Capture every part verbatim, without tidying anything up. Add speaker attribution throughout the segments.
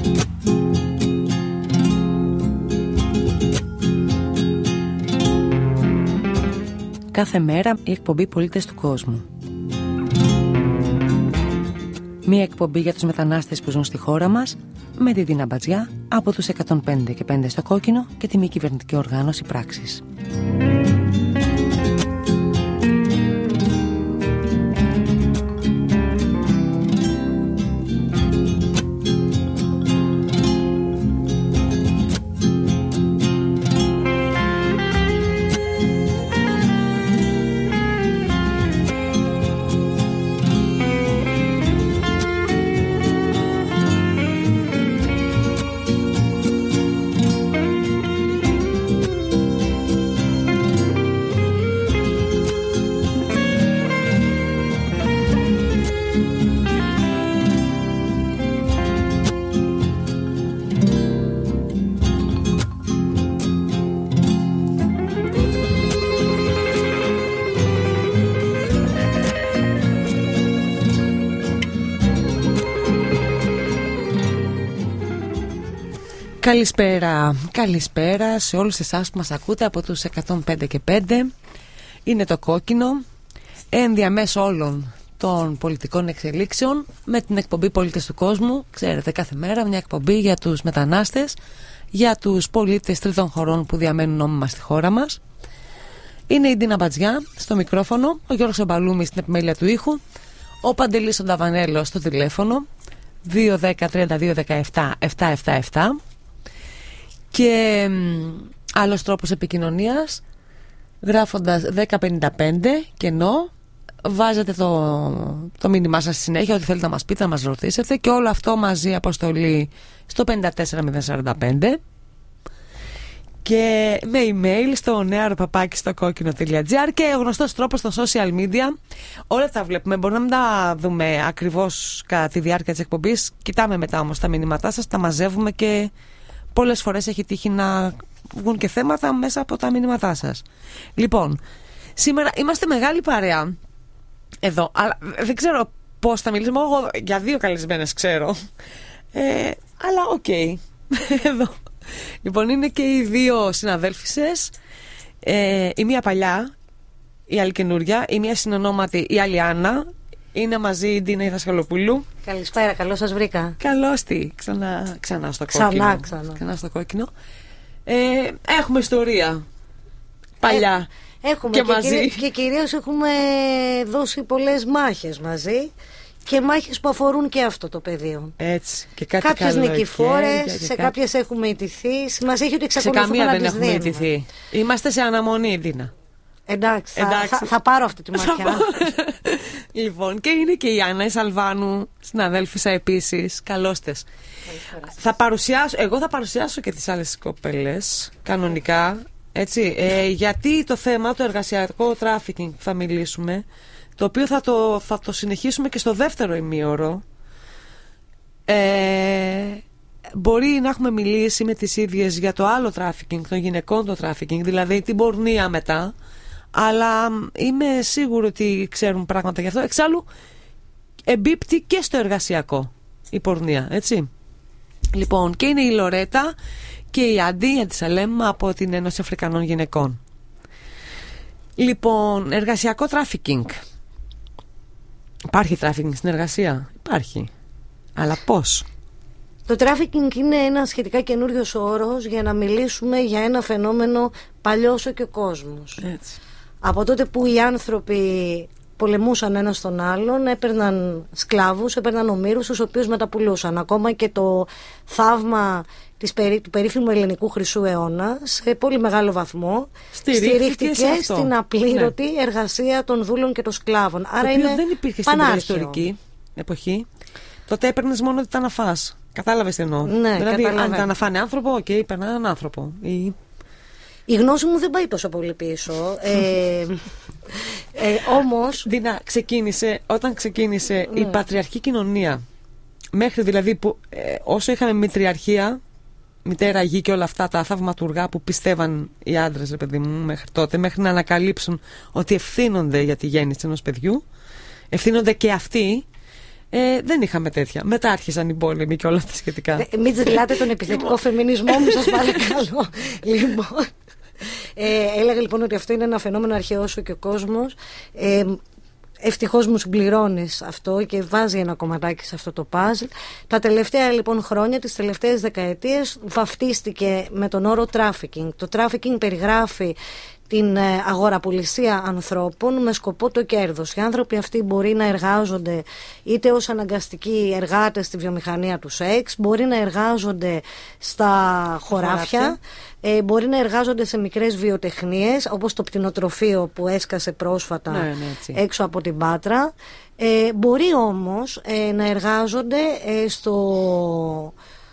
Speaker 1: Κάθε μέρα η εκπομπή Πολίτες του Κόσμου. Μία εκπομπή για τους μετανάστες που ζουν στη χώρα μας, με τη Δίνα Μπατζιά από τους εκατόν πέντε και πέντε στο Κόκκινο και τη μη κυβερνητική οργάνωση Πράξης. Καλησπέρα, καλησπέρα σε όλους εσάς που μας ακούτε από τους εκατόν πέντε και πέντε. Είναι το Κόκκινο, ενδιαμέσου όλων των πολιτικών εξελίξεων, με την εκπομπή Πολίτες του Κόσμου. Ξέρετε, κάθε μέρα μια εκπομπή για τους μετανάστες, για τους πολίτες τρίτων χωρών που διαμένουν νόμιμα στη χώρα μας. Είναι η Ντίνα Μπατζιά στο μικρόφωνο, ο Γιώργος Ομπαλούμης στην επιμέλεια του ήχου, ο Παντελής ο Νταβανέλος στο τηλέφωνο δύο ένα μηδέν τριάντα δύο δεκαεπτά επτακόσια εβδομήντα επτά. Και άλλος τρόπος επικοινωνίας, γράφοντας δέκα πενήντα πέντε κενό, βάζετε το, το μήνυμά σας στη συνέχεια, ό,τι θέλετε να μας πείτε, να μας ρωτήσετε, και όλο αυτό μαζί αποστολή στο πέντε τέσσερα μηδέν σαράντα πέντε και με email στο νεάρο παπάκι στο κόκκινο τελεία τζι άρ και ο γνωστός τρόπος στο social media. Όλα τα βλέπουμε, μπορεί να μην τα δούμε ακριβώς κατά τη διάρκεια της εκπομπής, κοιτάμε μετά όμως τα μηνύματά σας, τα μαζεύουμε και πολλές φορές έχει τύχει να βγουν και θέματα μέσα από τα μηνύματά σας. Λοιπόν, σήμερα είμαστε μεγάλη παρέα εδώ, αλλά δεν ξέρω πώς θα μιλήσουμε. Εγώ για δύο καλεσμένες ξέρω, ε, αλλά οκ, okay. Εδώ. Λοιπόν, είναι και οι δύο συναδέλφισες, ε, η μία παλιά, η άλλη καινούρια, η μία συνονόματη, η άλλη Άννα. Είναι μαζί η Ντίνα Δασκαλοπούλου.
Speaker 2: Καλησπέρα, καλώς σας βρήκα.
Speaker 1: Καλώς τη, ξανά, ξανά στο κόκκινο.
Speaker 2: Ξανά, ξανά.
Speaker 1: Ξανά στο κόκκινο. Ε, έχουμε ιστορία παλιά
Speaker 2: ε, έχουμε
Speaker 1: και,
Speaker 2: και
Speaker 1: μαζί.
Speaker 2: Κυρί, και κυρίως έχουμε δώσει πολλές μάχες μαζί και μάχες που αφορούν και αυτό το πεδίο.
Speaker 1: Έτσι. Και κάτι
Speaker 2: κάποιες νικηφόρες, σε
Speaker 1: κάτι...
Speaker 2: κάποιες έχουμε ιτηθεί. Σημασία έχει ότι εξακολουθούμε
Speaker 1: σε καμία
Speaker 2: να
Speaker 1: δεν
Speaker 2: τις
Speaker 1: έχουμε
Speaker 2: δίνουμε.
Speaker 1: ιτηθεί. Είμαστε σε αναμονή, Ντίνα.
Speaker 2: Εντάξει,
Speaker 1: Εντάξει.
Speaker 2: Θα, θα, θα πάρω αυτή τη μάχια.
Speaker 1: Λοιπόν, και είναι και η Άννα η Σαλβάνου, συναδέλφισσα επίσης. Καλώς τες. Θα παρουσιάσω, εγώ θα παρουσιάσω και τις άλλες κοπέλες, κανονικά, έτσι, ε, γιατί το θέμα, το εργασιακό τράφικινγκ που θα μιλήσουμε, το οποίο θα το, θα το συνεχίσουμε και στο δεύτερο ημίωρο, ε, μπορεί να έχουμε μιλήσει με τις ίδιες για το άλλο τράφικινγκ, των γυναικών το τράφικινγκ, δηλαδή την πορνεία μετά, αλλά είμαι σίγουρη ότι ξέρουν πράγματα γι' αυτό. Εξάλλου εμπίπτει και στο εργασιακό η πορνεία, έτσι. Λοιπόν, και είναι η Λορέτα και η Αντί Αντισαλέμ από την Ένωση Αφρικανών Γυναικών. Λοιπόν, εργασιακό τράφικινγκ. Υπάρχει τράφικινγκ στην εργασία? Υπάρχει. Αλλά πώς?
Speaker 2: Το τράφικινγκ είναι ένα σχετικά καινούριος όρος για να μιλήσουμε για ένα φαινόμενο παλιό όσο και ο κόσμος.
Speaker 1: Έτσι.
Speaker 2: Από τότε που οι άνθρωποι πολεμούσαν ένας τον άλλον, έπαιρναν σκλάβους, έπαιρναν ομήρους, τους οποίους μεταπουλούσαν. Ακόμα και το θαύμα της περί, του περίφημου ελληνικού χρυσού αιώνα, σε πολύ μεγάλο βαθμό, στηρίχθηκε στην απλήρωτη ναι. εργασία των δούλων και των σκλάβων. Το
Speaker 1: Άρα είναι δεν υπήρχε
Speaker 2: πανάρχαιο.
Speaker 1: Στην ιστορική εποχή. Τότε έπαιρνες μόνο ότι ήταν να φας. Κατάλαβες τι εννοώ?
Speaker 2: Ναι,
Speaker 1: δηλαδή, αν ήταν να φάνε άνθρωπο, οκ, okay, παίρναν έναν άνθρωπο. Ή...
Speaker 2: Η γνώση μου δεν πάει τόσο πολύ πίσω. ε, ε, όμως...
Speaker 1: Δίνα, ξεκίνησε, όταν ξεκίνησε ναι. η πατριαρχική κοινωνία, μέχρι δηλαδή που ε, όσο είχαμε μητριαρχία, μητέρα γη και όλα αυτά τα θαυματουργά που πιστεύαν οι άντρες, ρε παιδί μου, μέχρι τότε, μέχρι να ανακαλύψουν ότι ευθύνονται για τη γέννηση ενός παιδιού, ευθύνονται και αυτοί, Ε, δεν είχαμε τέτοια. Μετά άρχισαν οι πόλεμοι και όλα τα σχετικά.
Speaker 2: Ε, μην τζιλάτε τον επιθετικό φεμινισμό μου, σας παρακαλώ. Λοιπόν, ε, έλεγα λοιπόν ότι αυτό είναι ένα φαινόμενο αρχαίο όσο και ο κόσμος. Ε, Ευτυχώς μου συμπληρώνεις αυτό και βάζει ένα κομματάκι σε αυτό το παζλ. Τα τελευταία λοιπόν χρόνια, τις τελευταίες δεκαετίες, βαφτίστηκε με τον όρο trafficking. Το trafficking περιγράφει την αγοραπολισία ανθρώπων με σκοπό το κέρδος. Οι άνθρωποι αυτοί μπορεί να εργάζονται είτε ως αναγκαστικοί εργάτες στη βιομηχανία του σεξ, μπορεί να εργάζονται στα χωράφια, ε, μπορεί να εργάζονται σε μικρές βιοτεχνίες όπως το πτηνοτροφείο που έσκασε πρόσφατα
Speaker 1: ναι, ναι,
Speaker 2: έξω από την Πάτρα. Ε, μπορεί όμως ε, να εργάζονται ε, στο...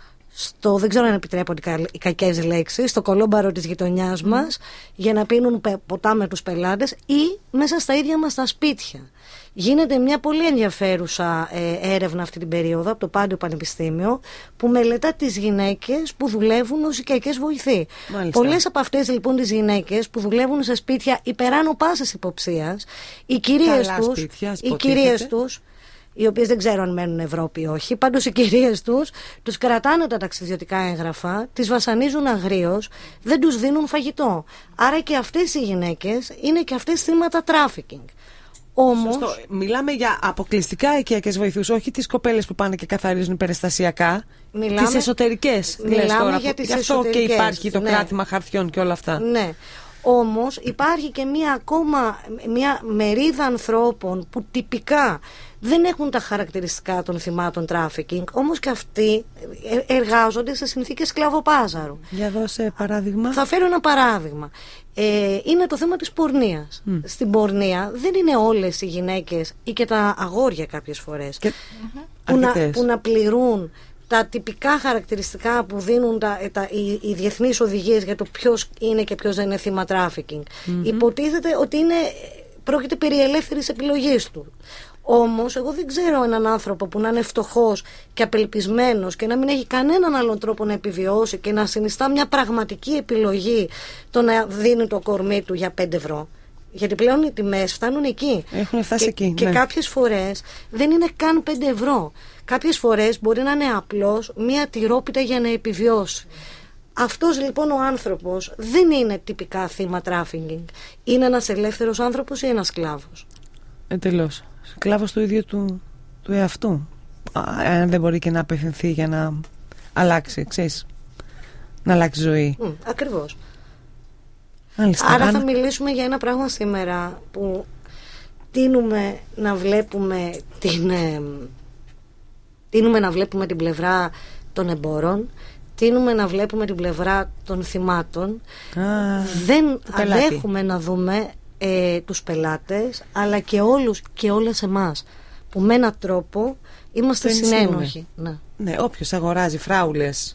Speaker 2: στο, δεν ξέρω αν επιτρέπονται οι κακές λέξεις, στο κολόμπαρο της γειτονιάς μας, mm. για να πίνουν ποτά με τους πελάτες ή μέσα στα ίδια μας τα σπίτια. Γίνεται μια πολύ ενδιαφέρουσα ε, έρευνα αυτή την περίοδο από το Πάντιο Πανεπιστήμιο που μελετά τις γυναίκες που δουλεύουν ως οικιακές βοηθοί. Πολλές από αυτές λοιπόν τις γυναίκες που δουλεύουν σε σπίτια υπεράνω πάσης υποψίας, οι κυρίες τους, σπίτια, οι κυρίες τους, οι οποίες δεν ξέρω αν μένουν Ευρώπη ή όχι, πάντως οι κυρίες τους τους κρατάνε τα ταξιδιωτικά έγγραφα, τις βασανίζουν αγρίως, δεν τους δίνουν φαγητό. Άρα και αυτές οι γυναίκες είναι και αυτές θύματα trafficking. Όμως,
Speaker 1: σωστό. Μιλάμε για αποκλειστικά οικιακές βοηθούς, όχι τις κοπέλες που πάνε και καθαρίζουν υπερεστασιακά. Μιλάμε, τις εσωτερικές.
Speaker 2: Μιλάμε
Speaker 1: τώρα,
Speaker 2: για τις
Speaker 1: γι' αυτό
Speaker 2: εσωτερικές.
Speaker 1: Και υπάρχει το
Speaker 2: ναι.
Speaker 1: κράτημα χαρτιών και όλα αυτά.
Speaker 2: Ναι. Όμως υπάρχει και μια ακόμα μια μερίδα ανθρώπων που τυπικά δεν έχουν τα χαρακτηριστικά των θυμάτων trafficking, όμως και αυτοί εργάζονται σε συνθήκες σκλαβοπάζαρου.
Speaker 1: Για δώσε παράδειγμα.
Speaker 2: Θα φέρω ένα παράδειγμα. Ε, είναι το θέμα της πορνείας. Mm. Στην πορνεία δεν είναι όλες οι γυναίκες ή και τα αγόρια κάποιες φορές και... που, να, που να πληρούν τα τυπικά χαρακτηριστικά που δίνουν τα, τα, οι, οι διεθνείς οδηγίες για το ποιος είναι και ποιος δεν είναι θύμα trafficking. Mm-hmm. Υποτίθεται ότι είναι, πρόκειται περί ελεύθερης επιλογής του. Όμως εγώ δεν ξέρω έναν άνθρωπο που να είναι φτωχός και απελπισμένος και να μην έχει κανέναν άλλον τρόπο να επιβιώσει και να συνιστά μια πραγματική επιλογή το να δίνει το κορμί του για πέντε ευρώ. Γιατί πλέον οι τιμές φτάνουν εκεί.
Speaker 1: Έχουν φτάσει
Speaker 2: και,
Speaker 1: εκεί.
Speaker 2: Και
Speaker 1: ναι.
Speaker 2: κάποιες φορές δεν είναι καν πέντε ευρώ. Κάποιες φορές μπορεί να είναι απλώς μία τυρόπιτα για να επιβιώσει. Αυτός λοιπόν ο άνθρωπος δεν είναι τυπικά θύμα trafficking. Είναι ένας ελεύθερος άνθρωπος ή ένας σκλάβος.
Speaker 1: Εντελώς. Σκλάβος του ίδιου του, του εαυτού. Αν δεν μπορεί και να απευθυνθεί για να αλλάξει, ξέρεις, να αλλάξει ζωή.
Speaker 2: Mm, ακριβώς.
Speaker 1: Μάλιστα,
Speaker 2: Άρα
Speaker 1: αν...
Speaker 2: θα μιλήσουμε για ένα πράγμα σήμερα που τείνουμε να βλέπουμε την, ε, τείνουμε να βλέπουμε την πλευρά των εμπόρων, τείνουμε να βλέπουμε την πλευρά των θυμάτων.
Speaker 1: Α,
Speaker 2: δεν αντέχουμε να δούμε ε, τους πελάτες, αλλά και όλους και όλες εμάς που με έναν τρόπο είμαστε συνένοχοι. Ναι.
Speaker 1: Ναι, όποιος αγοράζει φράουλες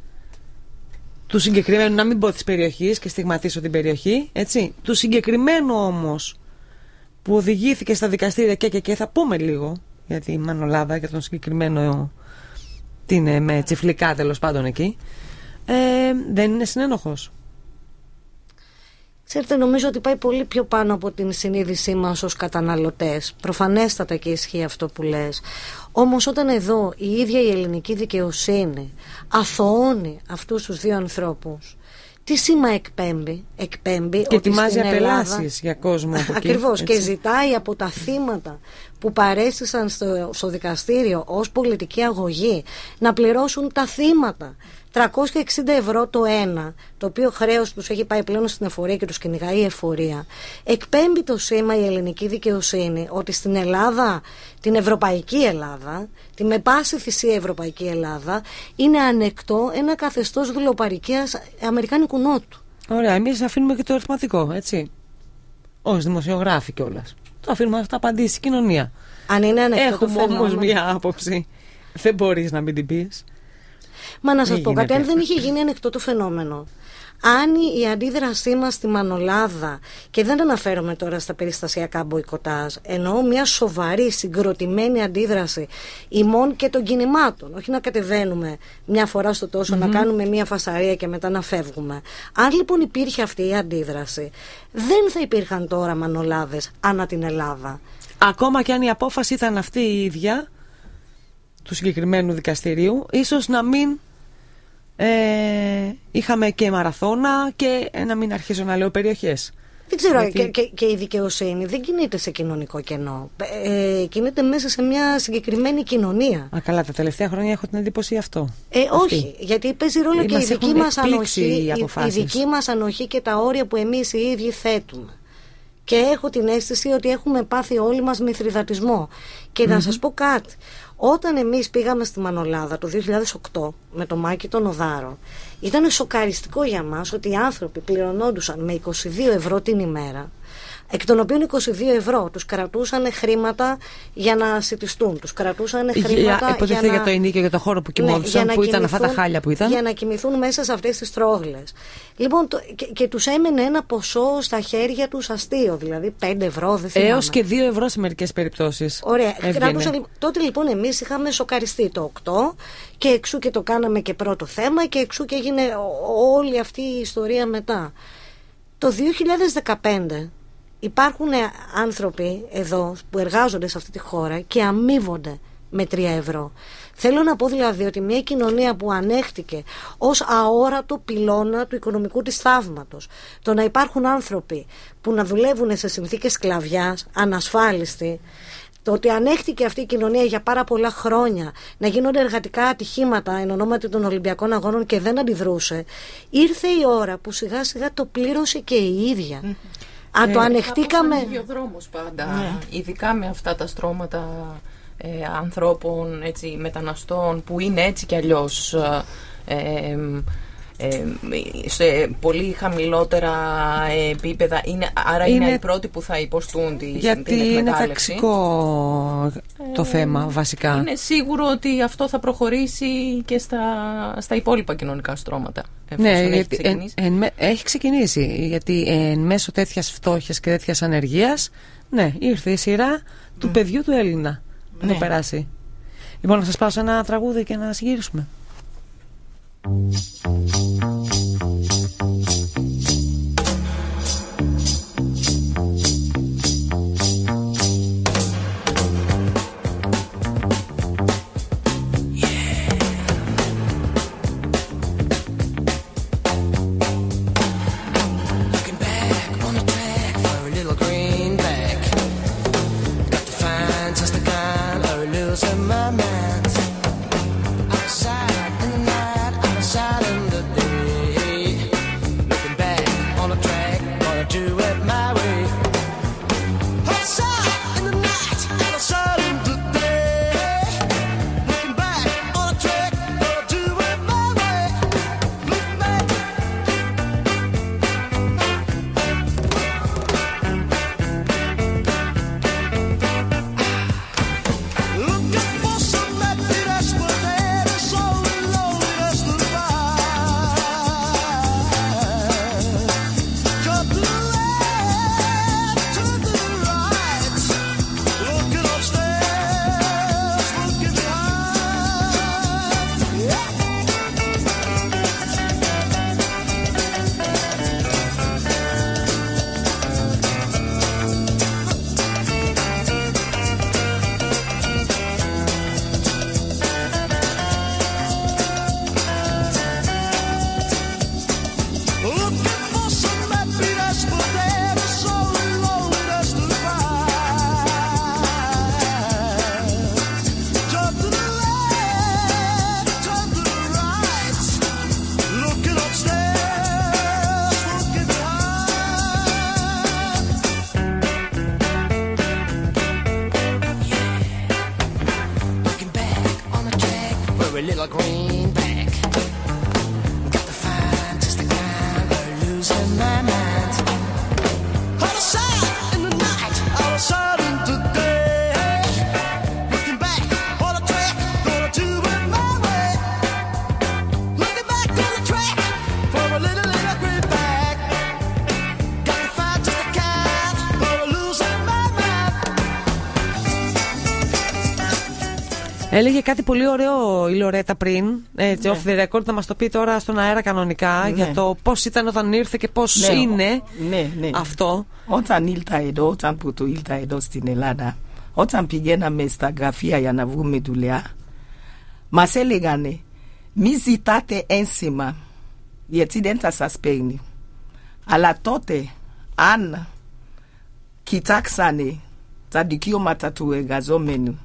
Speaker 1: του συγκεκριμένου, να μην πω της περιοχής και στιγματίσω την περιοχή, έτσι, του συγκεκριμένου όμως που οδηγήθηκε στα δικαστήρια και και και θα πούμε λίγο για τη Μανολάδα, για τον συγκεκριμένο τι είναι με τσιφλικά τέλος πάντων εκεί, ε, δεν είναι συνένοχος.
Speaker 2: Ξέρετε, νομίζω ότι πάει πολύ πιο πάνω από την συνείδησή μας ως καταναλωτές. Προφανέστατα και ισχύει αυτό που λες. Όμως όταν εδώ η ίδια η ελληνική δικαιοσύνη αθωώνει αυτούς τους δύο ανθρώπους, τι σήμα εκπέμπει? Εκπέμπει
Speaker 1: και
Speaker 2: ότι
Speaker 1: ετοιμάζει
Speaker 2: στην Ελλάδα,
Speaker 1: απελάσεις για κόσμο από εκεί,
Speaker 2: ακριβώς,
Speaker 1: έτσι.
Speaker 2: Και ζητάει από τα θύματα που παρέστησαν στο, στο δικαστήριο ως πολιτική αγωγή να πληρώσουν τα θύματα τριακόσια εξήντα ευρώ το ένα, το οποίο χρέος τους έχει πάει πλέον στην εφορία και τους κυνηγάει η εφορία. Εκπέμπει το σήμα η ελληνική δικαιοσύνη ότι στην Ελλάδα, την ευρωπαϊκή Ελλάδα, τη με πάση θυσία ευρωπαϊκή Ελλάδα, είναι ανεκτό ένα καθεστώς δουλοπαρικίας αμερικάνικου νότου.
Speaker 1: Ωραία, εμείς αφήνουμε και το αριθματικό, έτσι, ως δημοσιογράφοι κιόλας. Το αφήνουμε να τα απαντήσει η κοινωνία.
Speaker 2: Αν είναι ανεκτό.
Speaker 1: Έχουμε όμως μία άποψη, δεν μπορείς να μην την πεις.
Speaker 2: Μα να σας πω κάτι, αν δεν είχε γίνει ανεκτό το φαινόμενο, αν η αντίδρασή μας στη Μανολάδα, και δεν αναφέρομαι τώρα στα περιστασιακά μποϊκοτάζ, εννοώ μια σοβαρή συγκροτημένη αντίδραση ημών και των κινημάτων, όχι να κατεβαίνουμε μια φορά στο τόσο, mm-hmm. να κάνουμε μια φασαρία και μετά να φεύγουμε. Αν λοιπόν υπήρχε αυτή η αντίδραση, δεν θα υπήρχαν τώρα Μανολάδες ανά την Ελλάδα.
Speaker 1: Ακόμα και αν η απόφαση ήταν αυτή η ίδια, του συγκεκριμένου δικαστηρίου, ίσως να μην ε, είχαμε και μαραθώνα και ε, να μην αρχίζω να λέω περιοχές.
Speaker 2: Δεν ξέρω,
Speaker 1: Γιατί...
Speaker 2: και, και, και η δικαιοσύνη δεν κινείται σε κοινωνικό κενό. Ε, κινείται μέσα σε μια συγκεκριμένη κοινωνία.
Speaker 1: Α, καλά, τα τελευταία χρόνια έχω την εντύπωση αυτό.
Speaker 2: Ε, όχι, γιατί παίζει ρόλο
Speaker 1: ή
Speaker 2: και η δική μας ανοχή,
Speaker 1: η,
Speaker 2: η δική μας ανοχή και τα όρια που εμείς οι ίδιοι θέτουμε. Και έχω την αίσθηση ότι έχουμε πάθει όλοι μας μηθριδατισμό. Και mm-hmm. να σας πω κάτι. Όταν εμείς πήγαμε στη Μανολάδα το δύο χιλιάδες οκτώ με τον Μάκη τον Οδάρο, ήταν σοκαριστικό για μας ότι οι άνθρωποι πληρωνόντουσαν με είκοσι δύο ευρώ την ημέρα, εκ των οποίων είκοσι δύο ευρώ τους κρατούσαν χρήματα για να σιτιστούν, τους κρατούσαν χρήματα
Speaker 1: για, για, να... για το ενίκιο, για το χώρο που κοιμόντουσαν, ναι, που ήταν αυτά τα χάλια που ήταν.
Speaker 2: Για να κοιμηθούν μέσα σε αυτές τις τρόγλες. Λοιπόν, το, και, και τους έμενε ένα ποσό στα χέρια τους αστείο, δηλαδή πέντε ευρώ, δεν θυμάμαι.
Speaker 1: Έως και δύο ευρώ σε μερικές περιπτώσεις.
Speaker 2: Ωραία. Κρατούσαν, τότε λοιπόν εμείς είχαμε σοκαριστεί το οκτώ και εξού και το κάναμε και πρώτο θέμα και εξού και έγινε όλη αυτή η ιστορία μετά. Το δύο χιλιάδες δεκαπέντε υπάρχουν άνθρωποι εδώ που εργάζονται σε αυτή τη χώρα και αμείβονται με τρία ευρώ. Θέλω να πω δηλαδή ότι μια κοινωνία που ανέχτηκε ως αόρατο πυλώνα του οικονομικού της θαύματος, το να υπάρχουν άνθρωποι που να δουλεύουν σε συνθήκες σκλαβιάς, ανασφάλιστοι, το ότι ανέχτηκε αυτή η κοινωνία για πάρα πολλά χρόνια να γίνονται εργατικά ατυχήματα εν ονόματι των Ολυμπιακών Αγώνων και δεν αντιδρούσε, ήρθε η ώρα που σιγά σιγά το πλήρωσε και η ίδια. Mm-hmm. Αν ε, το ανεχτήκαμε.
Speaker 3: Είναι ο δρόμος πάντα, ναι. Ειδικά με αυτά τα στρώματα ε, ανθρώπων, έτσι, μεταναστών που είναι έτσι κι αλλιώς ε, ε, ε, σε πολύ χαμηλότερα επίπεδα, είναι, άρα είναι, είναι οι πρώτοι που θα υποστούν τη,
Speaker 1: γιατί
Speaker 3: την εκμετάλλευση.
Speaker 1: Είναι ταξικό το ε, θέμα βασικά.
Speaker 3: Είναι σίγουρο ότι αυτό θα προχωρήσει και στα, στα υπόλοιπα κοινωνικά στρώματα.
Speaker 1: Ναι, γιατί εν, εν, έχει ξεκινήσει, γιατί εν μέσω τέτοιας φτώχειας και τέτοιας ανεργίας, ναι, ήρθε η σειρά του mm. παιδιού του Έλληνα να ναι. το περάσει. Λοιπόν, να σας πάω σε ένα τραγούδι και να συγγύρισουμε. Έλεγε κάτι πολύ ωραίο η Λορέτα πριν, έτσι, ναι. off the record, να μας το πει τώρα στον αέρα κανονικά, ναι. για το πώς ήταν όταν ήρθε και πώς ναι. είναι
Speaker 4: ναι, ναι.
Speaker 1: αυτό.
Speaker 4: Όταν ήλθα εδώ, όταν που το ήλθα εδώ στην Ελλάδα, όταν πηγαίναμε στα γραφεία για να βρούμε δουλειά, μας έλεγανε μη ζητάτε ένσημα γιατί δεν θα σας παίρνει. Αλλά τότε αν κοιτάξανε τα δικαιώματα του εργαζόμενου,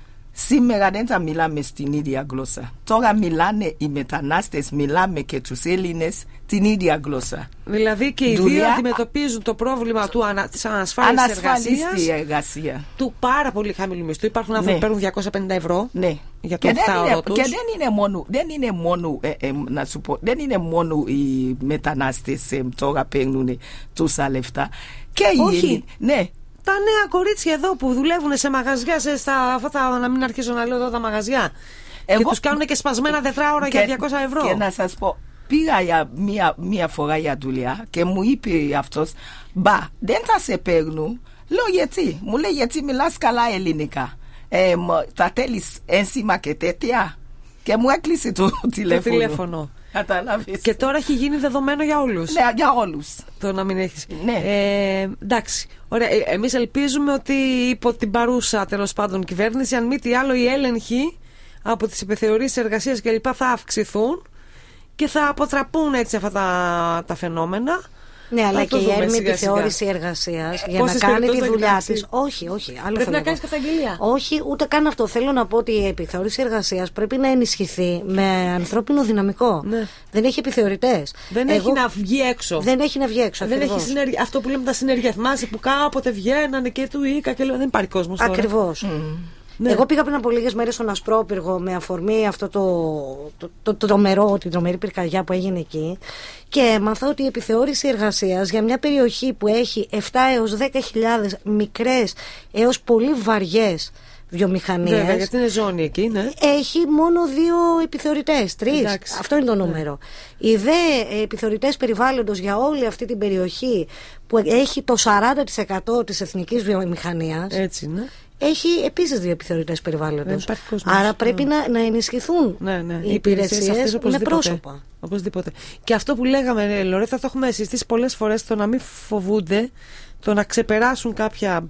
Speaker 4: σήμερα δεν θα μιλάμε στην ίδια γλώσσα. Τώρα μιλάνε οι μετανάστες, μιλάμε και τους Έλληνες την ίδια γλώσσα.
Speaker 1: Δηλαδή και οι
Speaker 4: Δουλειά...
Speaker 1: δύο αντιμετωπίζουν το πρόβλημα του ανα... της ανασφάλισης εργασίας,
Speaker 4: εργασία.
Speaker 1: του πάρα πολύ χαμηλού μισθού. Υπάρχουν άνθρωποι που παίρνουν διακόσια πενήντα ευρώ
Speaker 4: ναι.
Speaker 1: για το οκτάωρο τους.
Speaker 4: Και δεν είναι μόνο, δεν είναι μόνο, ε, ε, να σου πω, δεν είναι μόνο οι μετανάστες ε, τώρα παίρνουν τόσα λεφτά. Και οι Έλληνες, ναι.
Speaker 1: Τα νέα κορίτσια εδώ που δουλεύουν σε μαγαζιά, σε στα, αυτά τα, να μην αρχίσω να λέω εδώ τα μαγαζιά. Εγώ, και τους κάνουν και σπασμένα τετράωρα για διακόσια ευρώ.
Speaker 4: Και να σας πω, πήγα για μία, μία φορά για δουλειά και μου είπε αυτός, μπα, δεν θα σε παίρνουν. Λέω γιατί, μου λέει γιατί μιλάς καλά ελληνικά. Ε, θα θέλεις ένσημα και τέτοια. Και μου έκλεισε το τηλέφωνο. Το τηλέφωνο.
Speaker 1: Καταλάβεις. Και τώρα έχει γίνει δεδομένο για όλους.
Speaker 4: Ναι, για όλους.
Speaker 1: Το να μην έχεις.
Speaker 4: Ναι.
Speaker 1: Ε, εντάξει. Ωραία. Εμείς ελπίζουμε ότι υπό την παρούσα τέλος πάντων κυβέρνηση, αν μη τι άλλο, οι έλεγχοι από τις επιθεωρήσεις εργασίας και λοιπά θα αυξηθούν και θα αποτραπούν έτσι αυτά τα, τα φαινόμενα.
Speaker 2: Ναι, αλλά και η έρμη επιθεώρηση εργασίας για να κάνει τη δουλειά της. Όχι, όχι. Άλλο
Speaker 1: πρέπει να κάνεις καταγγελία.
Speaker 2: Όχι, ούτε καν αυτό. Θέλω να πω ότι η επιθεώρηση εργασίας πρέπει να ενισχυθεί με ανθρώπινο δυναμικό. Ναι. Δεν έχει επιθεωρητές.
Speaker 1: Δεν Εγώ... έχει να βγει έξω.
Speaker 2: Δεν έχει να βγει έξω.
Speaker 1: Δεν έχει συνεργ... Αυτό που λέμε τα συνεργεία. Θυμάσαι που κάποτε βγαίνανε και του Ίκα και λέω δεν υπάρχει κόσμος τώρα.
Speaker 2: Ακριβώς. Mm. Ναι. Εγώ πήγα πριν από λίγες μέρες στον Ασπρόπυργο με αφορμή αυτό το, το, το, το τρομερό, την τρομερή πυρκαγιά που έγινε εκεί και έμαθα ότι η επιθεώρηση εργασίας για μια περιοχή που έχει επτά έως δέκα χιλιάδες μικρές έως πολύ βαριές βιομηχανίες.
Speaker 1: Βέβαια, γιατί είναι ζώνη εκεί, ναι.
Speaker 2: Έχει μόνο δύο επιθεωρητές, τρεις. Εντάξει. Αυτό είναι το νούμερο. Ναι. Οι δε επιθεωρητές περιβάλλοντος για όλη αυτή την περιοχή που έχει το σαράντα τοις εκατό της εθνικής βιομηχανίας.
Speaker 1: Έτσι, ναι.
Speaker 2: Έχει επίσης δύο επιθεωρητές περιβάλλοντος.
Speaker 1: Ναι,
Speaker 2: άρα πρέπει ναι. να, να ενισχυθούν
Speaker 1: ναι, ναι.
Speaker 2: οι υπηρεσίες με πρόσωπα.
Speaker 1: Οπωσδήποτε. Και αυτό που λέγαμε, Λορέτα, το έχουμε συζητήσει πολλές φορές, το να μην φοβούνται, το να ξεπεράσουν κάποια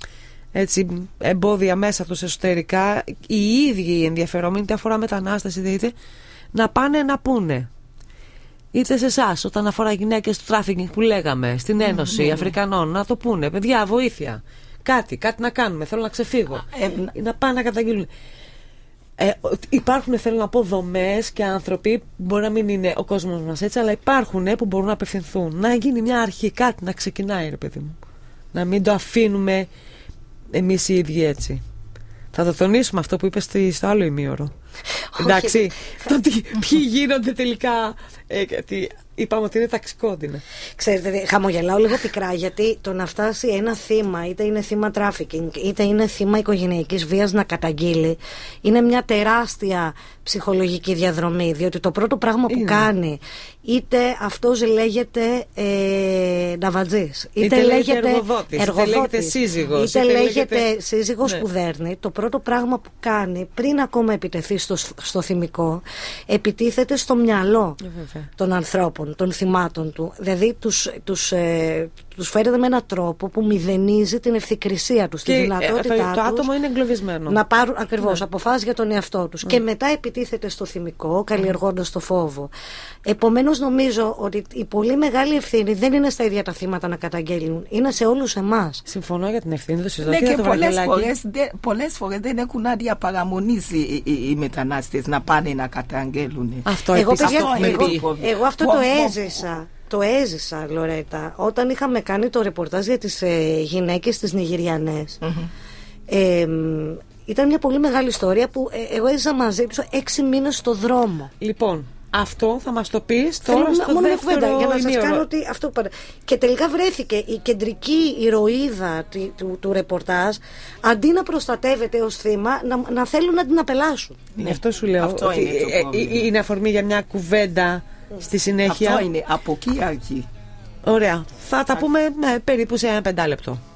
Speaker 1: έτσι, εμπόδια μέσα τους εσωτερικά, οι ίδιοι οι ενδιαφερόμενοι, είτε αφορά μετανάστες, είτε να πάνε να πούνε. Είτε σε εσάς, όταν αφορά γυναίκες του τράφικινγκ που λέγαμε, στην Ένωση mm, Αφρικανών, να το πούνε. Παιδιά, βοήθεια. Κάτι, κάτι να κάνουμε. Θέλω να ξεφύγω. Ε, να πάνε να καταγγείλουν. Ε, υπάρχουν, θέλω να πω, δομές και άνθρωποι που μπορεί να μην είναι ο κόσμος μας έτσι, αλλά υπάρχουν ε, που μπορούν να απευθυνθούν. Να γίνει μια αρχή, κάτι να ξεκινάει, ρε παιδί μου. Να μην το αφήνουμε εμείς οι ίδιοι έτσι. Θα το τονίσουμε αυτό που είπες στο άλλο ημίωρο. Εντάξει. Το ότι ποιοι γίνονται τελικά. Ε, γιατί είπαμε ότι είναι ταξικό. Είναι.
Speaker 2: Ξέρετε, χαμογελάω λίγο πικρά γιατί το να φτάσει ένα θύμα, είτε είναι θύμα τράφικινγκ, είτε είναι θύμα οικογενειακής βίας, να καταγγείλει, είναι μια τεράστια ψυχολογική διαδρομή. Διότι το πρώτο πράγμα που είναι. κάνει, είτε αυτός λέγεται ε, ναυατζής, είτε, είτε λέγεται εργοδότης, είτε λέγεται σύζυγος, είτε, είτε λέγεται, λέγεται σύζυγος ναι. που δέρνει, το πρώτο πράγμα που κάνει πριν ακόμα επιτεθεί στο, στο θυμικό, επιτίθεται στο μυαλό ε, των ανθρώπων, των θυμάτων του. Δηλαδή τους, τους, ε, τους φέρεται με έναν τρόπο που μηδενίζει την ευθυκρισία τους, τη δυνατότητά
Speaker 1: ε,
Speaker 2: τους.
Speaker 1: Το άτομο είναι εγκλωβισμένο.
Speaker 2: Να πάρουν ακριβώς ναι. αποφάσεις για τον εαυτό τους. Ναι. Και μετά επιτίθεται στο θυμικό, καλλιεργώντας το φόβο. Επομένως, νομίζω ότι η πολύ μεγάλη ευθύνη δεν είναι στα ίδια τα θύματα να καταγγέλνουν, είναι σε όλους εμάς.
Speaker 1: Συμφωνώ για την ευθύνη του.
Speaker 4: Ναι, και πολλές φορές, δε, πολλές φορές δεν έχουν άδεια παραμονής οι, οι, οι μετανάστες να πάνε να καταγγέλουν.
Speaker 1: Αυτό,
Speaker 2: εγώ,
Speaker 1: επίσης,
Speaker 2: παιδιά,
Speaker 1: αυτό,
Speaker 2: εγώ, εγώ αυτό το έζησα. Το έζησα, Λορέτα, όταν είχαμε κάνει το ρεπορτάζ για τις ε, γυναίκες τις Νιγηριανές. Mm-hmm. Ε, ήταν μια πολύ μεγάλη ιστορία που ε, εγώ έζησα μαζί τους έξι μήνες στο δρόμο.
Speaker 1: Λοιπόν, αυτό θα μας το πεις τώρα
Speaker 2: Θέλω,
Speaker 1: στο
Speaker 2: μόνο
Speaker 1: δεύτερο
Speaker 2: κουβέντα, για να σας
Speaker 1: ημίωρο.
Speaker 2: κάνω ότι αυτό που... Και τελικά βρέθηκε η κεντρική ηρωίδα του, του, του ρεπορτάζ, αντί να προστατεύεται ως θύμα, να, να θέλουν να την απελάσουν.
Speaker 1: Ναι. Αυτό σου λέω.
Speaker 4: Αυτό
Speaker 1: ότι
Speaker 4: είναι, το
Speaker 1: ε, ε, είναι αφορμή για μια κουβέντα στη συνέχεια.
Speaker 4: Αυτό είναι από εκεί αρχή.
Speaker 1: Ωραία. Θα τα πούμε ναι, περίπου σε ένα πεντάλεπτο.